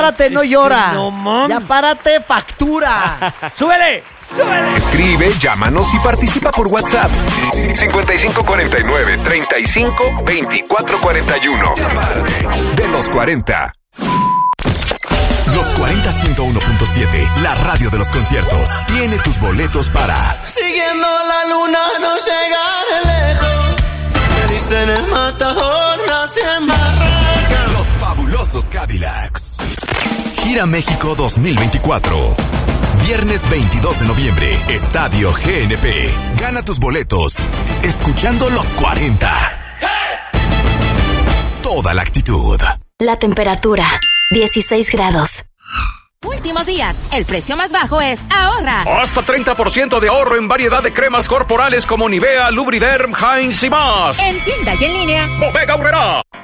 Párate, no llora. No mames. Ya párate, factura. ¡Súbele! ¡Súbele! Escribe, llámanos y participa por WhatsApp. 5549-352441. De los 40. Los 40-101.7, la radio de los conciertos, tiene tus boletos para Siguiendo la luna no llega de lejos. Me dicen el matador, nace en Barranca. Los fabulosos Cadillacs. Gira México 2024. Viernes 22 de noviembre, Estadio GNP. Gana tus boletos escuchando los 40. Toda la actitud. La temperatura, 16 grados. Últimos días, el precio más bajo es ahorra. Hasta 30% de ahorro en variedad de cremas corporales como Nivea, Lubriderm, Heinz y más. En tienda y en línea. Bodega Aurrerá.